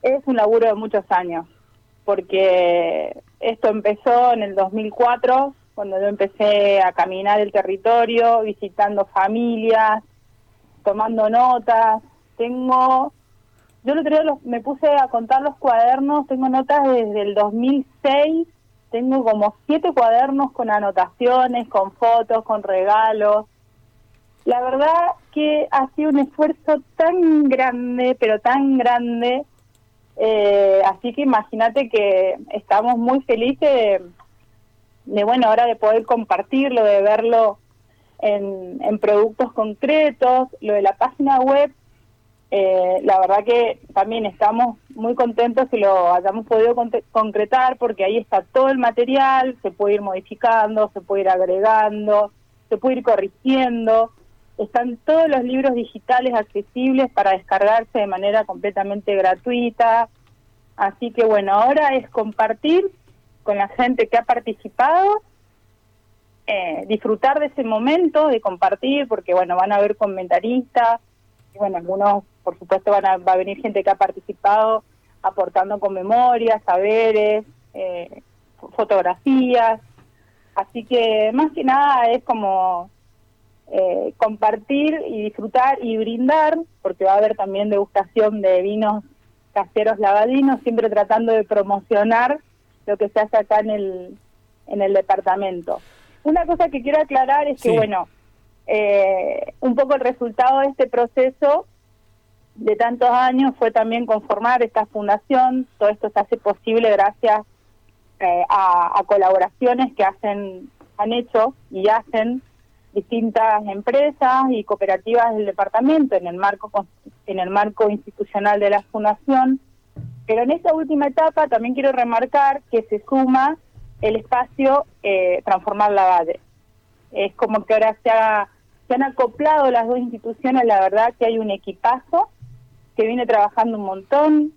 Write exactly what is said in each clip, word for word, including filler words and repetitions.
es un laburo de muchos años, porque esto empezó en el dos mil cuatro, cuando yo empecé a caminar el territorio, visitando familias, tomando notas. Tengo, yo el otro día los, me puse a contar los cuadernos, tengo notas desde el dos mil seis, tengo como siete cuadernos con anotaciones, con fotos, con regalos. La verdad que ha sido un esfuerzo tan grande, pero tan grande, eh, así que imagínate que estamos muy felices de, de, bueno, ahora de poder compartirlo, de verlo en, en productos concretos. Lo de la página web, eh, la verdad que también estamos muy contentos que lo hayamos podido con- concretar, porque ahí está todo el material, se puede ir modificando, se puede ir agregando, se puede ir corrigiendo. Están todos los libros digitales accesibles para descargarse de manera completamente gratuita. Así que bueno, ahora es compartir con la gente que ha participado, eh, disfrutar de ese momento de compartir, porque bueno, van a haber comentaristas, y bueno, algunos, por supuesto, van a, va a venir gente que ha participado aportando con memorias, saberes, eh, fotografías. Así que más que nada es como Eh, compartir y disfrutar y brindar, porque va a haber también degustación de vinos caseros lavadinos, siempre tratando de promocionar lo que se hace acá en el en el departamento. Una cosa que quiero aclarar es Sí. que, bueno, eh, un poco el resultado de este proceso de tantos años fue también conformar esta fundación. Todo esto se hace posible gracias eh, a, a colaboraciones que hacen han hecho y hacen distintas empresas y cooperativas del departamento en el marco en el marco institucional de la fundación. Pero en esta última etapa también quiero remarcar que se suma el espacio eh, Transformar Lavalle. Es como que ahora se, ha, se han acoplado las dos instituciones. La verdad que hay un equipazo que viene trabajando un montón.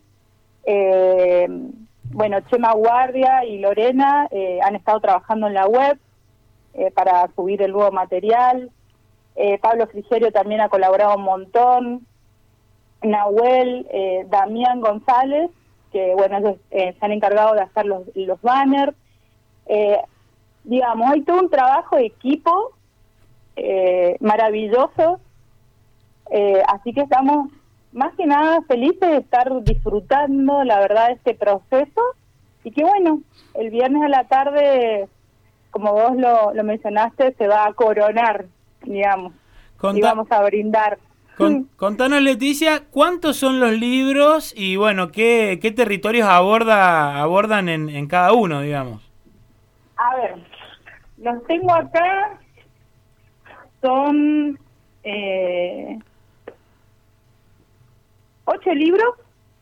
Eh, bueno, Chema Guardia y Lorena eh, han estado trabajando en la web Eh, para subir el nuevo material. eh, Pablo Frigerio también ha colaborado un montón, Nahuel, eh, Damián González, que bueno, ellos eh, se han encargado de hacer los, los banners. Eh, digamos, hay todo un trabajo de equipo eh, maravilloso, eh, así que estamos más que nada felices de estar disfrutando, la verdad, de este proceso, y que bueno, el viernes a la tarde, como vos lo, lo mencionaste, se va a coronar, digamos, Conta- y vamos a brindar. Con, contanos, Leticia, ¿cuántos son los libros y bueno, qué, qué territorios aborda abordan en, en cada uno, digamos? A ver, los tengo acá, son eh, ocho libros.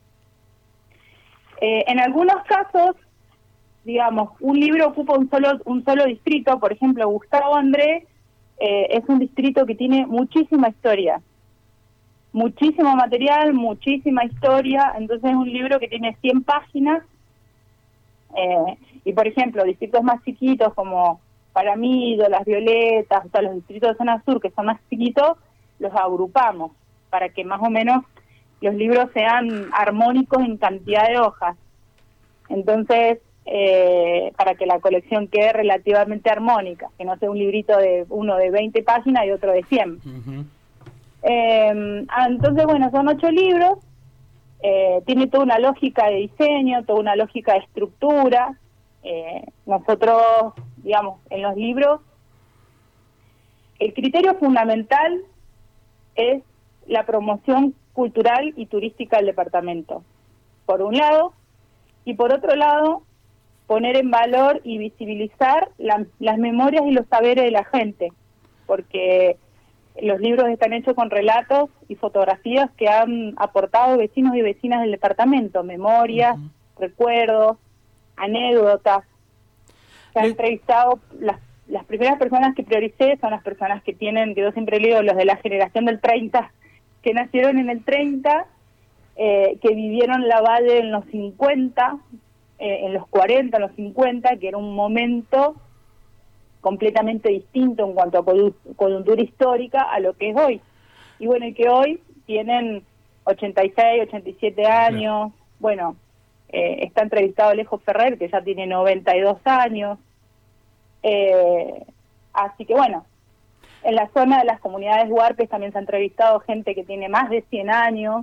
Eh, en algunos casos, digamos, un libro ocupa un solo un solo distrito. Por ejemplo, Gustavo André eh, es un distrito que tiene muchísima historia, muchísimo material, muchísima historia. Entonces es un libro que tiene cien páginas. Eh, y por ejemplo, distritos más chiquitos como Paramillo, Las Violetas, o sea, los distritos de zona sur que son más chiquitos, los agrupamos para que más o menos los libros sean armónicos en cantidad de hojas. Entonces, eh, para que la colección quede relativamente armónica, que no sea un librito de uno de veinte páginas y otro de cien. Uh-huh. Eh, entonces, bueno, son ocho libros, eh, tiene toda una lógica de diseño, toda una lógica de estructura. Eh, nosotros, digamos, en los libros, el criterio fundamental es la promoción cultural y turística del departamento, por un lado, y por otro lado, poner en valor y visibilizar la, las memorias y los saberes de la gente, porque los libros están hechos con relatos y fotografías que han aportado vecinos y vecinas del departamento, memorias, uh-huh. recuerdos, anécdotas. Se han Le... entrevistado, las, las primeras personas que prioricé son las personas que tienen, que yo siempre leo, los de la generación del treinta, que nacieron en el treinta, eh, que vivieron Lavalle en los cincuenta, eh, en los cuarenta, en los cincuenta, que era un momento completamente distinto en cuanto a coyuntura histórica a lo que es hoy. Y bueno, y que hoy tienen ochenta y seis, ochenta y siete años, bueno, eh, está entrevistado Alejo Ferrer, que ya tiene noventa y dos años. Eh, así que bueno, en la zona de las comunidades huarpes también se ha entrevistado gente que tiene más de cien años.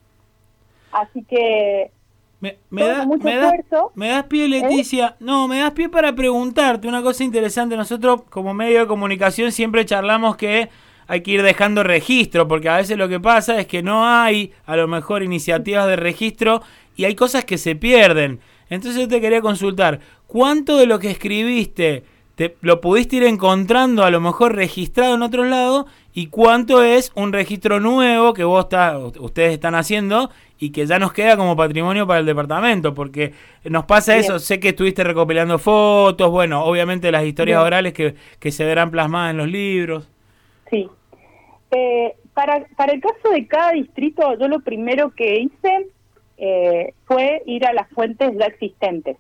Así que me, me, da, mucho me, da, esfuerzo, me das pie, Leticia. ¿Eh? No, me das pie para preguntarte una cosa interesante. Nosotros, como medio de comunicación, siempre charlamos que hay que ir dejando registro, porque a veces lo que pasa es que no hay, a lo mejor, iniciativas de registro y hay cosas que se pierden. Entonces yo te quería consultar, ¿cuánto de lo que escribiste te, lo pudiste ir encontrando, a lo mejor registrado en otro lado, y cuánto es un registro nuevo que vos está, ustedes están haciendo y que ya nos queda como patrimonio para el departamento? Porque nos pasa Bien. eso, sé que estuviste recopilando fotos, bueno, obviamente las historias Bien. orales que, que se verán plasmadas en los libros. Sí. Eh, para, para el caso de cada distrito, yo lo primero que hice eh, fue ir a las fuentes ya existentes.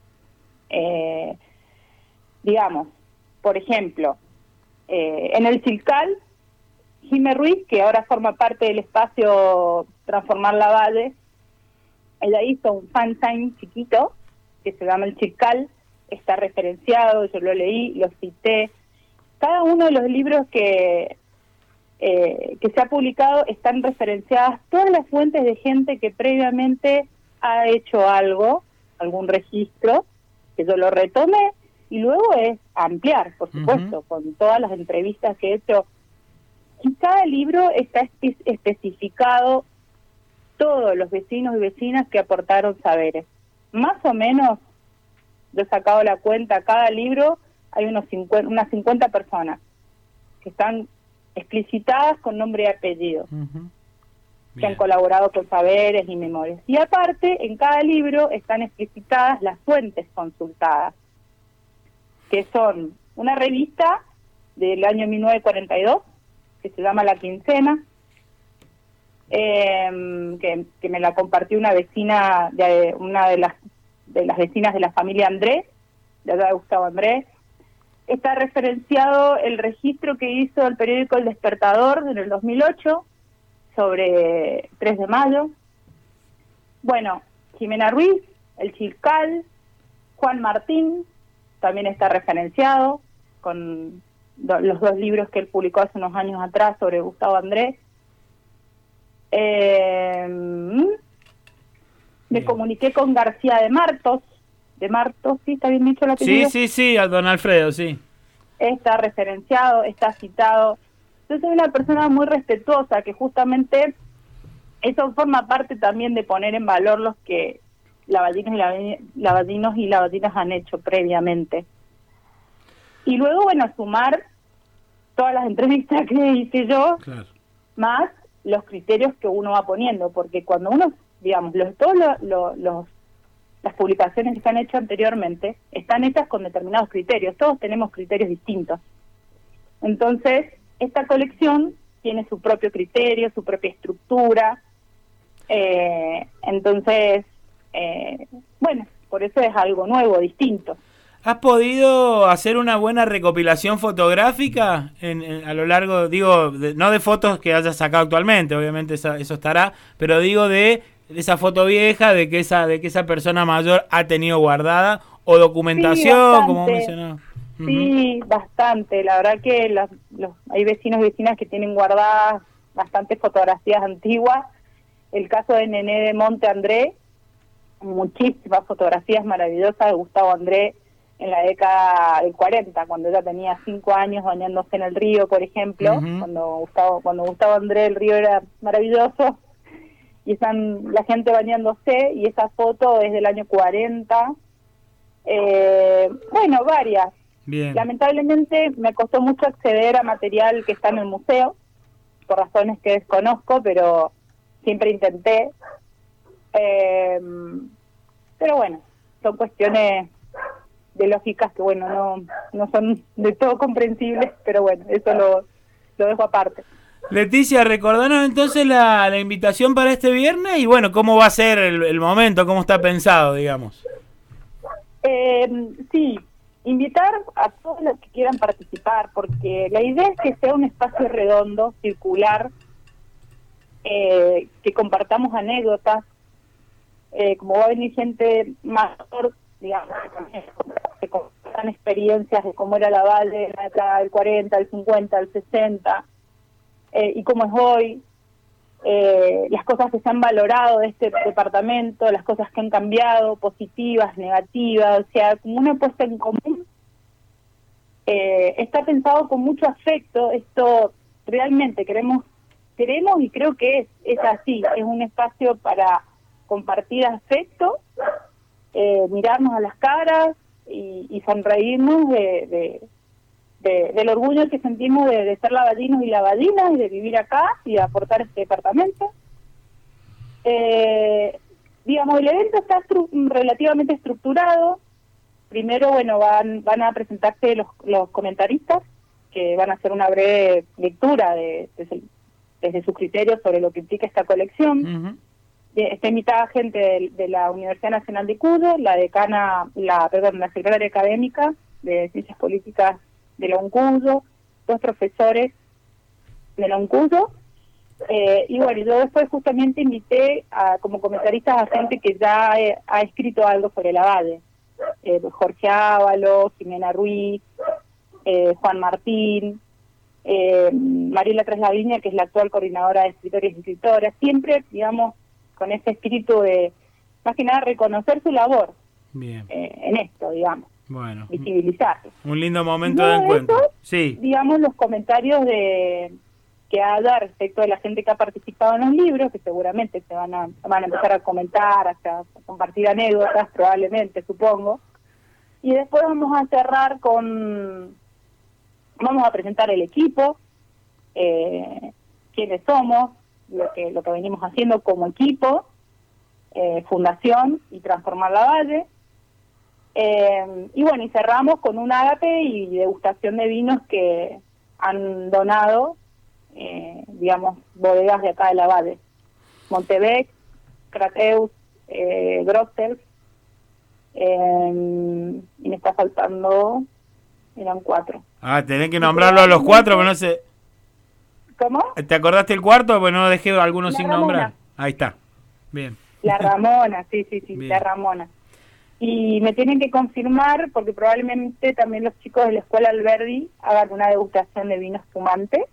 Eh, digamos, por ejemplo, eh, en el Chilcal, Jimé Ruiz, que ahora forma parte del espacio Transformar la Valle, ella hizo un fanzine chiquito que se llama El Chilcal, está referenciado, yo lo leí, lo cité. Cada uno de los libros que, eh, que se ha publicado están referenciadas todas las fuentes de gente que previamente ha hecho algo, algún registro, que yo lo retomé, y luego es ampliar, por supuesto, uh-huh. con todas las entrevistas que he hecho. En cada libro está espe- especificado todos los vecinos y vecinas que aportaron saberes. Más o menos, yo he sacado la cuenta, cada libro hay unos cincuenta, unas cincuenta personas que están explicitadas con nombre y apellido, uh-huh. que han colaborado con saberes y memorias. Y aparte, en cada libro están explicitadas las fuentes consultadas, que son una revista del año mil novecientos cuarenta y dos, que se llama La Quincena, eh, que, que me la compartió una vecina, de una de las de las vecinas de la familia Andrés, de allá de Gustavo Andrés. Está referenciado el registro que hizo el periódico El Despertador en el dos mil ocho sobre tres de mayo. Bueno, Jimena Ruiz, El Chilcal, Juan Martín, también está referenciado con do, los dos libros que él publicó hace unos años atrás sobre Gustavo Andrés. Eh, me comuniqué con García de Martos, de Martos, ¿sí? ¿Está bien dicho el apellido? Sí, sí, sí, a don Alfredo, sí. Está referenciado, está citado. Yo soy una persona muy respetuosa, que justamente eso forma parte también de poner en valor los que lavadinos y lavadinos, lavadinos y lavadinas han hecho previamente. Y luego, bueno, sumar todas las entrevistas que hice yo, claro. más los criterios que uno va poniendo, porque cuando uno, digamos, los todos los, los, los las publicaciones que se han hecho anteriormente están hechas con determinados criterios, todos tenemos criterios distintos. Entonces, esta colección tiene su propio criterio, su propia estructura, eh, entonces, eh, bueno, por eso es algo nuevo, distinto. ¿Has podido hacer una buena recopilación fotográfica en, en, a lo largo, digo, de, no de fotos que hayas sacado actualmente, obviamente esa, eso estará, pero digo de, de esa foto vieja, de que esa de que esa persona mayor ha tenido guardada, o documentación, sí, como mencionaba? Sí, uh-huh. bastante. La verdad que los, los, hay vecinos y vecinas que tienen guardadas bastantes fotografías antiguas. El caso de Nené de Monte André, muchísimas fotografías maravillosas de Gustavo André en la década del cuarenta, cuando ella tenía cinco años bañándose en el río, por ejemplo, uh-huh. cuando Gustavo cuando Gustavo André el río era maravilloso, y están la gente bañándose, y esa foto es del año cuarenta. Eh, bueno, varias. Bien. Lamentablemente me costó mucho acceder a material que está en el museo, por razones que desconozco, pero siempre intenté. Eh, pero bueno, son cuestiones de lógicas que, bueno, no no son de todo comprensibles, pero bueno, eso lo, lo dejo aparte. Leticia, recordanos entonces la, la invitación para este viernes y, bueno, cómo va a ser el, el momento, cómo está pensado, digamos. Eh, sí, invitar a todos los que quieran participar, porque la idea es que sea un espacio redondo, circular, eh, que compartamos anécdotas, eh, como va a venir gente mayor, digamos, que compartan experiencias de cómo era la Valle en la década del cuarenta, del cincuenta, del sesenta, eh, y cómo es hoy, eh, las cosas que se han valorado de este departamento, las cosas que han cambiado, positivas, negativas, o sea, como una puesta en común. Eh, está pensado con mucho afecto. Esto realmente queremos, queremos y creo que es, es así, es un espacio para compartir afecto, eh, mirarnos a las caras y, y sonreírnos de, de, de, del orgullo que sentimos de, de ser lavallinos y lavallinas y de vivir acá y de aportar este departamento. Eh, digamos, el evento está estru relativamente estructurado. Primero, bueno, van van a presentarse los, los comentaristas, que van a hacer una breve lectura de, desde, desde sus criterios sobre lo que implica esta colección. Uh-huh. Está invitada gente de, de la Universidad Nacional de Cuyo, la decana, la perdón, la secretaria académica de Ciencias Políticas de la UNCUYO, dos profesores de la UNCUYO, eh, y bueno, yo después justamente invité a, como comentaristas a gente que ya he, ha escrito algo sobre la Valle. Eh, Jorge Ávalo, Jimena Ruiz, eh, Juan Martín, eh, Mariela Traslaviña, que es la actual coordinadora de escritores y escritoras, siempre, digamos, con ese espíritu de, más que nada, reconocer su labor. Bien. Eh, en esto, digamos, bueno, visibilizar. Un lindo momento de encuentro. Eso, sí. Digamos, los comentarios de que haya respecto de la gente que ha participado en los libros, que seguramente se van a van a empezar a comentar, hasta a compartir anécdotas, probablemente, supongo. Y después vamos a cerrar con, vamos a presentar el equipo, eh, quiénes somos, lo que lo que venimos haciendo como equipo, eh, Fundación y Transformar la Valle. Eh, y bueno, y cerramos con un ágape y degustación de vinos que han donado, Eh, digamos, bodegas de acá de la Valle, Montebec, Crateus, eh, Grossels, eh, y me está faltando, eran cuatro. Ah, tenés que nombrarlo a los cuatro, pero no sé. ¿Cómo? ¿Te acordaste el cuarto? Pues no dejé algunos sin nombrar. Ahí está, bien. La Ramona, sí, sí, sí, bien. La Ramona. Y me tienen que confirmar, porque probablemente también los chicos de la Escuela Alberdi hagan una degustación de vino espumante.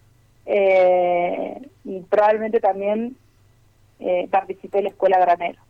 Eh, y probablemente también eh, participé en la Escuela Granero.